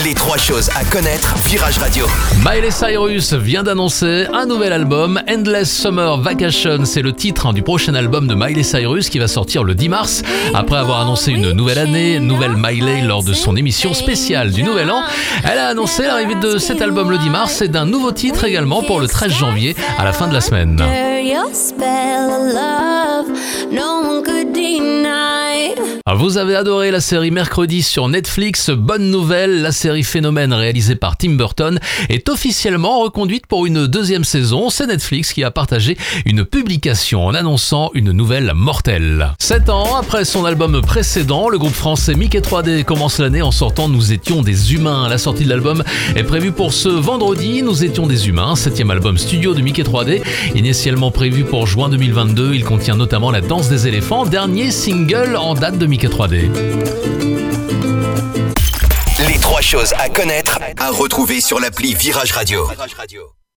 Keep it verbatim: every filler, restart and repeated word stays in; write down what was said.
Les trois choses à connaître, Virage Radio. Miley Cyrus vient d'annoncer un nouvel album, Endless Summer Vacation. C'est le titre hein, du prochain album de Miley Cyrus qui va sortir le dix mars. Après avoir annoncé une nouvelle année, nouvelle Miley lors de son émission spéciale du Nouvel An, elle a annoncé l'arrivée de cet album le dix mars et d'un nouveau titre également pour le treize janvier à la fin de la semaine. Vous avez adoré la série Mercredi sur Netflix. Bonne nouvelle, la série Phénomène réalisée par Tim Burton est officiellement reconduite pour une deuxième saison. C'est Netflix qui a partagé une publication en annonçant une nouvelle mortelle. Sept ans après son album précédent, le groupe français Mickey trois D commence l'année en sortant Nous étions des humains. La sortie de l'album est prévue pour ce vendredi. Nous étions des humains, septième album studio de Mickey trois D. Initialement prévu pour juin deux mille vingt-deux, il contient notamment La danse des éléphants, dernier single en date de Mickey trois D. Les trois choses à connaître, à retrouver sur l'appli Virage Radio.